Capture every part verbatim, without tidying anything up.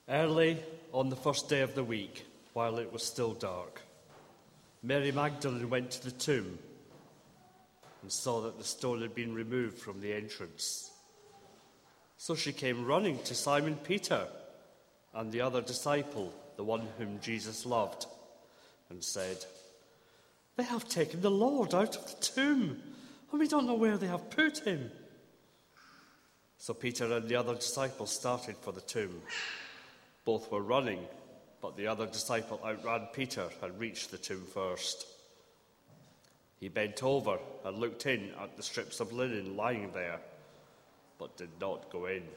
Early on the first day of the week, while it was still dark, Mary Magdalene went to the tomb and saw that the stone had been removed from the entrance. So she came running to Simon Peter and the other disciple, the one whom Jesus loved, and said, "They have taken the Lord out of the tomb, and we don't know where they have put him." So Peter and the other disciple started for the tomb. Both were running, but the other disciple outran Peter and reached the tomb first. He bent over and looked in at the strips of linen lying there, but did not go in.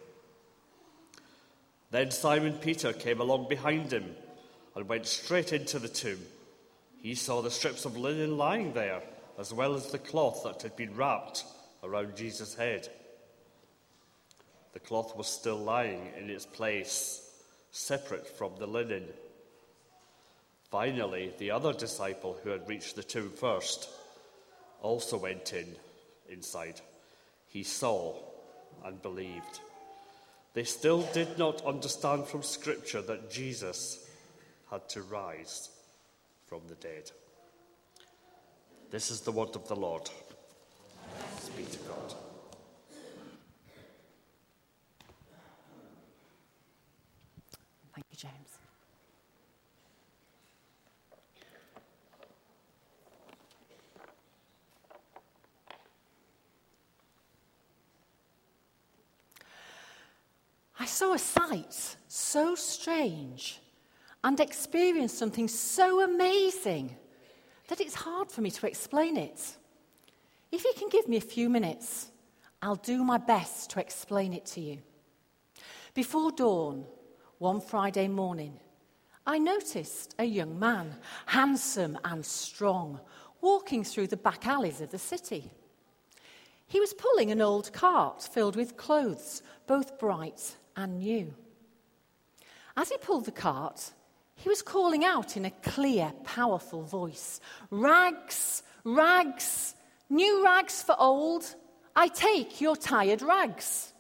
Then Simon Peter came along behind him and went straight into the tomb. He saw the strips of linen lying there, as well as the cloth that had been wrapped around Jesus' head. The cloth was still lying in its place, separate from the linen. Finally, the other disciple who had reached the tomb first also went in inside. He saw and believed. They still did not understand from Scripture that Jesus had to rise from the dead. This is the word of the Lord. Thanks be to God. Thank you, James. I saw a sight so strange and experienced something so amazing that it's hard for me to explain it. If you can give me a few minutes, I'll do my best to explain it to you. Before dawn, one Friday morning, I noticed a young man, handsome and strong, walking through the back alleys of the city. He was pulling an old cart filled with clothes, both bright and new. As he pulled the cart, he was calling out in a clear, powerful voice, "Rags, rags, new rags for old, I take your tired rags."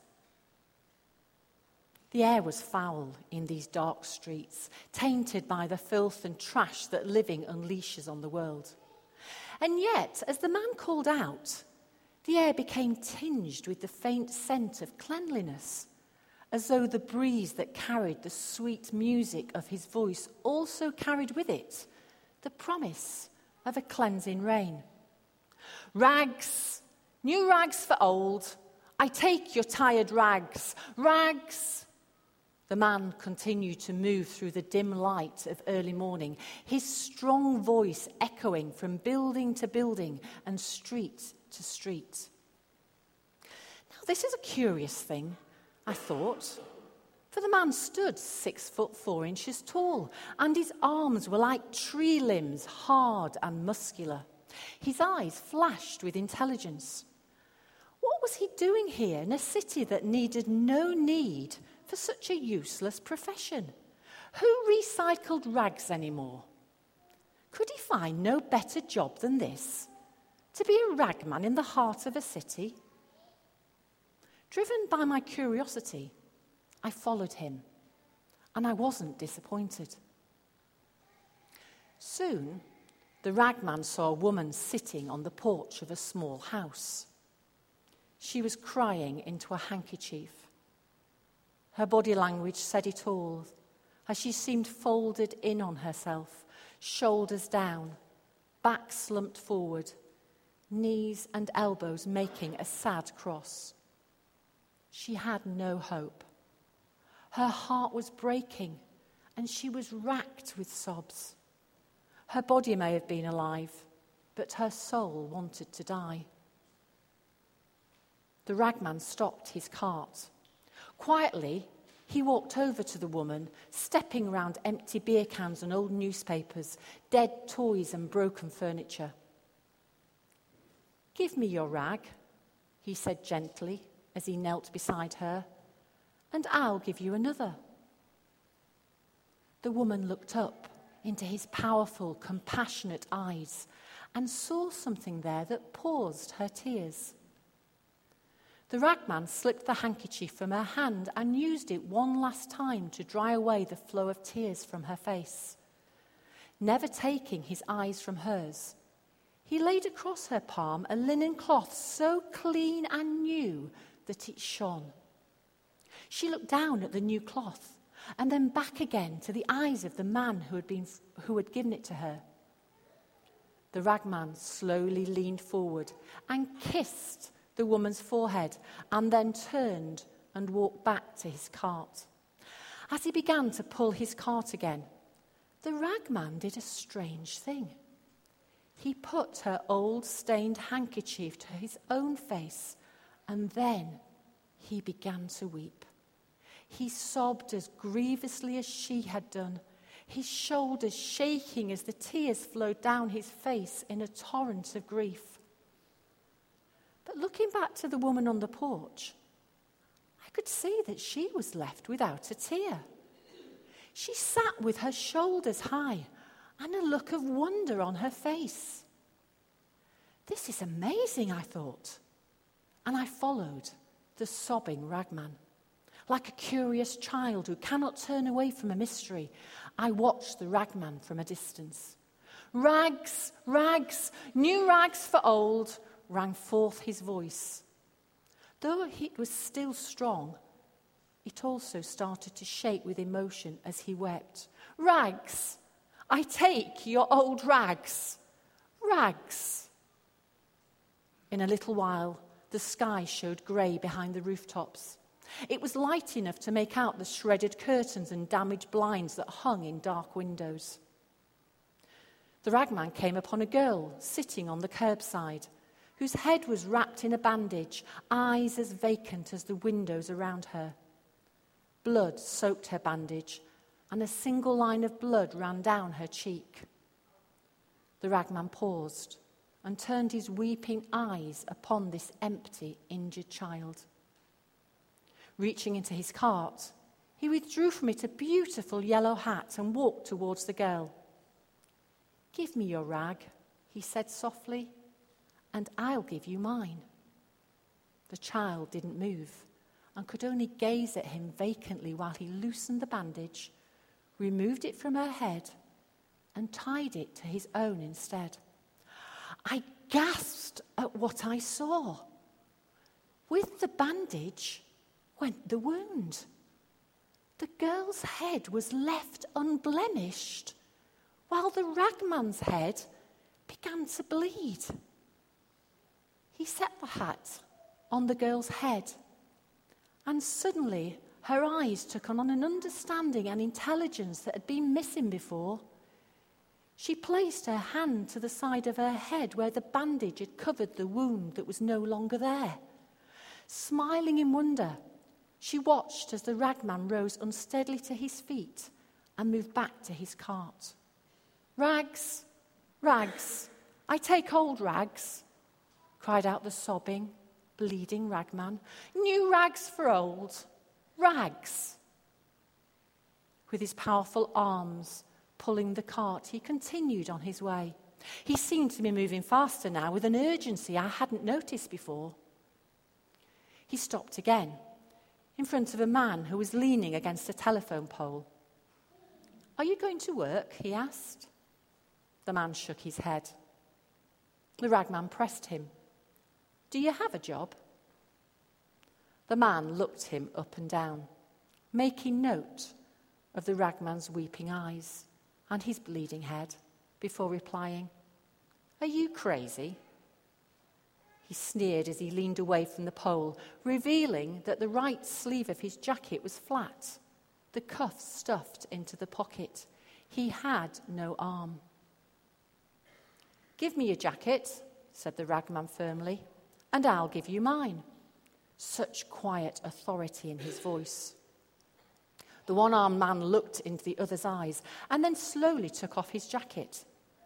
The air was foul in these dark streets, tainted by the filth and trash that living unleashes on the world. And yet, as the man called out, the air became tinged with the faint scent of cleanliness, as though the breeze that carried the sweet music of his voice also carried with it the promise of a cleansing rain. "Rags, new rags for old, I take your tired rags, rags." The man continued to move through the dim light of early morning, his strong voice echoing from building to building and street to street. Now, this is a curious thing, I thought, for the man stood six foot four inches tall, and his arms were like tree limbs, hard and muscular. His eyes flashed with intelligence. What was he doing here in a city that needed no need for such a useless profession? Who recycled rags anymore? Could he find no better job than this? To be a ragman in the heart of a city? Driven by my curiosity, I followed him, and I wasn't disappointed. Soon, the ragman saw a woman sitting on the porch of a small house. She was crying into a handkerchief. Her body language said it all, as she seemed folded in on herself, shoulders down, back slumped forward, knees and elbows making a sad cross. She had no hope. Her heart was breaking, and she was racked with sobs. Her body may have been alive, but her soul wanted to die. The ragman stopped his cart. Quietly, he walked over to the woman, stepping around empty beer cans and old newspapers, dead toys and broken furniture. "Give me your rag," he said gently as he knelt beside her, "and I'll give you another." The woman looked up into his powerful, compassionate eyes and saw something there that paused her tears. The ragman slipped the handkerchief from her hand and used it one last time to dry away the flow of tears from her face. Never taking his eyes from hers, he laid across her palm a linen cloth so clean and new that it shone. She looked down at the new cloth and then back again to the eyes of the man who had been, who had given it to her. The ragman slowly leaned forward and kissed the woman's forehead and then turned and walked back to his cart. As he began to pull his cart again, the ragman did a strange thing. He put her old stained handkerchief to his own face, and then he began to weep. He sobbed as grievously as she had done, his shoulders shaking as the tears flowed down his face in a torrent of grief. But looking back to the woman on the porch, I could see that she was left without a tear. She sat with her shoulders high and a look of wonder on her face. This is amazing, I thought, and I followed the sobbing ragman. Like a curious child who cannot turn away from a mystery, I watched the ragman from a distance. Rags, rags, new rags for old, rang forth his voice. Though it was still strong, it also started to shake with emotion as he wept. Rags, I take your old rags. Rags. In a little while, the sky showed grey behind the rooftops. It was light enough to make out the shredded curtains and damaged blinds that hung in dark windows. The ragman came upon a girl sitting on the curbside, whose head was wrapped in a bandage, eyes as vacant as the windows around her. Blood soaked her bandage, and a single line of blood ran down her cheek. The ragman paused and turned his weeping eyes upon this empty, injured child. Reaching into his cart, he withdrew from it a beautiful yellow hat and walked towards the girl. "Give me your rag," he said softly, "and I'll give you mine." The child didn't move and could only gaze at him vacantly while he loosened the bandage, removed it from her head, and tied it to his own instead. I gasped at what I saw. With the bandage went the wound. The girl's head was left unblemished, while the ragman's head began to bleed. He set the hat on the girl's head, and suddenly her eyes took on an understanding and intelligence that had been missing before. She placed her hand to the side of her head where the bandage had covered the wound that was no longer there. Smiling in wonder, she watched as the ragman rose unsteadily to his feet and moved back to his cart. "Rags, rags, I take old rags," cried out the sobbing, bleeding ragman. "New rags for old, rags." With his powerful arms pulling the cart, he continued on his way. He seemed to be moving faster now, with an urgency I hadn't noticed before. He stopped again, in front of a man who was leaning against a telephone pole. "Are you going to work?" he asked. The man shook his head. The ragman pressed him. "Do you have a job?" The man looked him up and down, making note of the ragman's weeping eyes and his bleeding head, before replying, "Are you crazy?" He sneered as he leaned away from the pole, revealing that the right sleeve of his jacket was flat, the cuffs stuffed into the pocket. He had no arm. "Give me your jacket," said the ragman firmly, "and I'll give you mine." Such quiet authority in his voice. The one-armed man looked into the other's eyes and then slowly took off his jacket.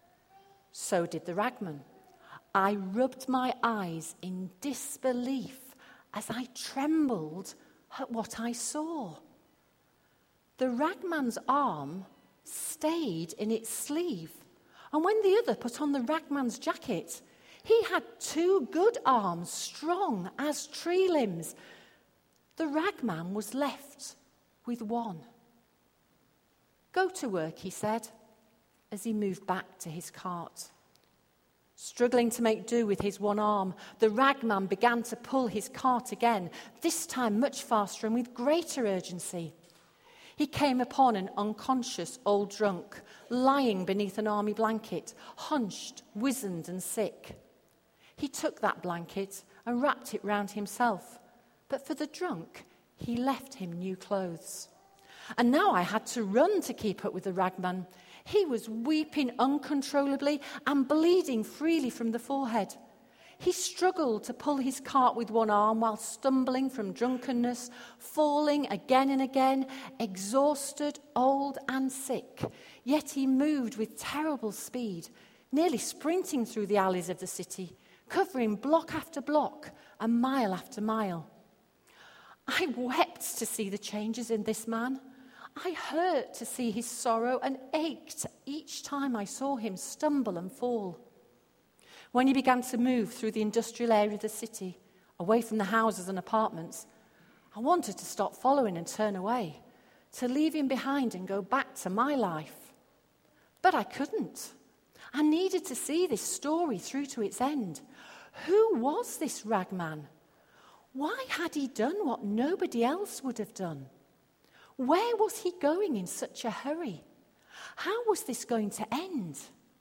So did the ragman. I rubbed my eyes in disbelief as I trembled at what I saw. The ragman's arm stayed in its sleeve, and when the other put on the ragman's jacket, He had two good arms, strong as tree limbs. The ragman was left with one. "Go to work," he said, as he moved back to his cart. Struggling to make do with his one arm, the ragman began to pull his cart again, this time much faster and with greater urgency. He came upon an unconscious old drunk, lying beneath an army blanket, hunched, wizened and sick. He took that blanket and wrapped it round himself, but for the drunk, he left him new clothes. And now I had to run to keep up with the ragman. He was weeping uncontrollably and bleeding freely from the forehead. He struggled to pull his cart with one arm while stumbling from drunkenness, falling again and again, exhausted, old and sick. Yet he moved with terrible speed, nearly sprinting through the alleys of the city, covering block after block and mile after mile. I wept to see the changes in this man. I hurt to see his sorrow and ached each time I saw him stumble and fall. When he began to move through the industrial area of the city, away from the houses and apartments, I wanted to stop following and turn away, to leave him behind and go back to my life. But I couldn't. I needed to see this story through to its end. Who was this ragman? Why had he done what nobody else would have done? Where was he going in such a hurry? How was this going to end?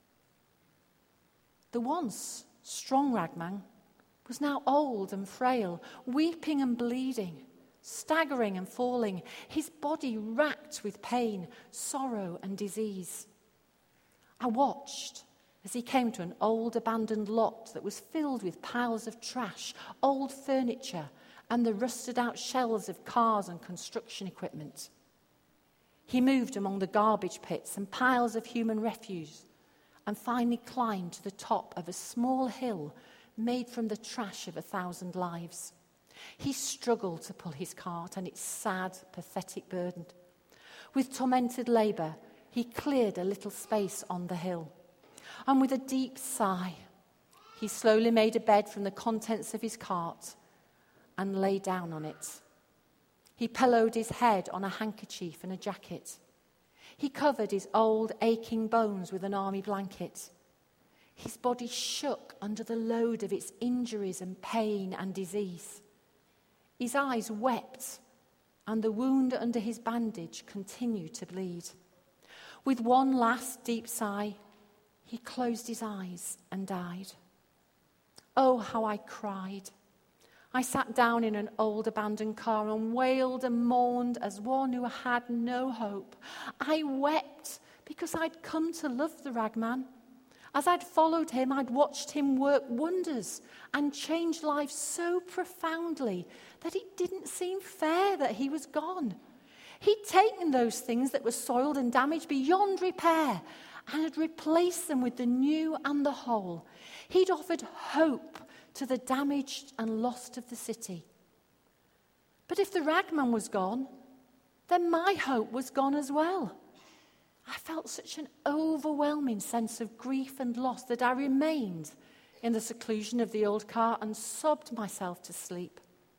The once strong ragman was now old and frail, weeping and bleeding, staggering and falling, his body racked with pain, sorrow and disease. I watched as he came to an old abandoned lot that was filled with piles of trash, old furniture, and the rusted out shelves of cars and construction equipment. He moved among the garbage pits and piles of human refuse, and finally climbed to the top of a small hill made from the trash of a thousand lives. He struggled to pull his cart and its sad, pathetic burden. With tormented labour, he cleared a little space on the hill. And with a deep sigh, he slowly made a bed from the contents of his cart and lay down on it. He pillowed his head on a handkerchief and a jacket. He covered his old, aching bones with an army blanket. His body shook under the load of its injuries and pain and disease. His eyes wept, and the wound under his bandage continued to bleed. With one last deep sigh, he closed his eyes and died. Oh, how I cried. I sat down in an old abandoned car and wailed and mourned as one who had no hope. I wept because I'd come to love the ragman. As I'd followed him, I'd watched him work wonders and change lives so profoundly that it didn't seem fair that he was gone. He'd taken those things that were soiled and damaged beyond repair and had replaced them with the new and the whole. He'd offered hope to the damaged and lost of the city. But if the ragman was gone, then my hope was gone as well. I felt such an overwhelming sense of grief and loss that I remained in the seclusion of the old car and sobbed myself to sleep.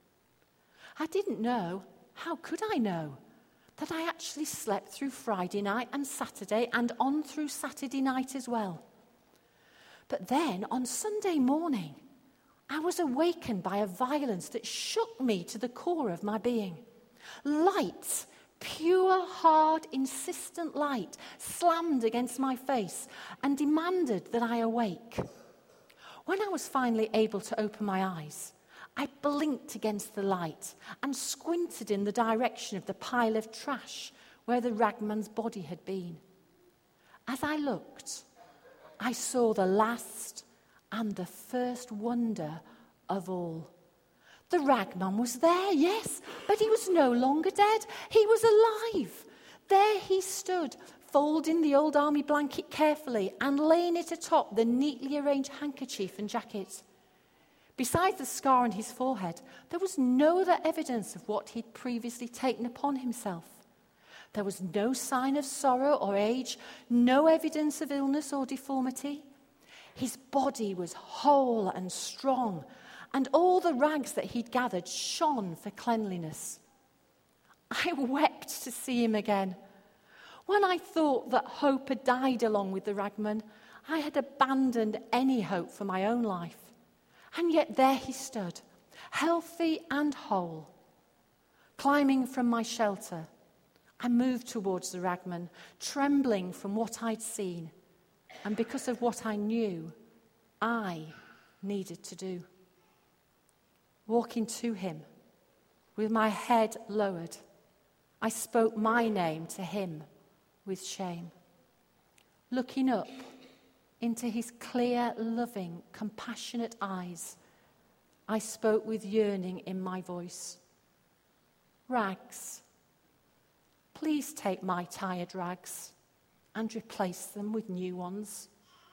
I didn't know, how could I know, that I actually slept through Friday night and Saturday and on through Saturday night as well. But then on Sunday morning, I was awakened by a violence that shook me to the core of my being. Light, pure, hard, insistent light slammed against my face and demanded that I awake. When I was finally able to open my eyes, I blinked against the light and squinted in the direction of the pile of trash where the ragman's body had been. As I looked, I saw the last and the first wonder of all. The ragman was there, yes, but he was no longer dead. He was alive. There he stood, folding the old army blanket carefully and laying it atop the neatly arranged handkerchief and jacket. Besides the scar on his forehead, there was no other evidence of what he'd previously taken upon himself. There was no sign of sorrow or age, no evidence of illness or deformity. His body was whole and strong, and all the rags that he'd gathered shone for cleanliness. I wept to see him again. When I thought that hope had died along with the ragman, I had abandoned any hope for my own life. And yet there he stood, healthy and whole. Climbing from my shelter, I moved towards the ragman, trembling from what I'd seen, and because of what I knew I needed to do. Walking to him, with my head lowered, I spoke my name to him with shame. Looking up into his clear, loving, compassionate eyes, I spoke with yearning in my voice. Rags, please take my tired rags and replace them with new ones.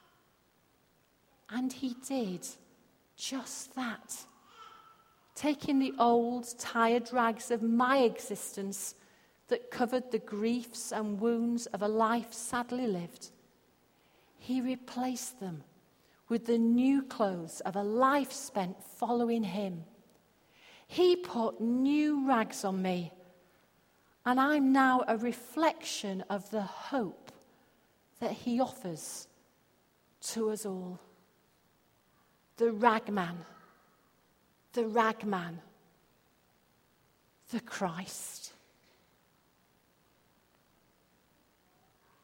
And he did just that, taking the old, tired rags of my existence that covered the griefs and wounds of a life sadly lived. He replaced them with the new clothes of a life spent following him. He put new rags on me, and I'm now a reflection of the hope that he offers to us all. The ragman, the ragman, the Christ.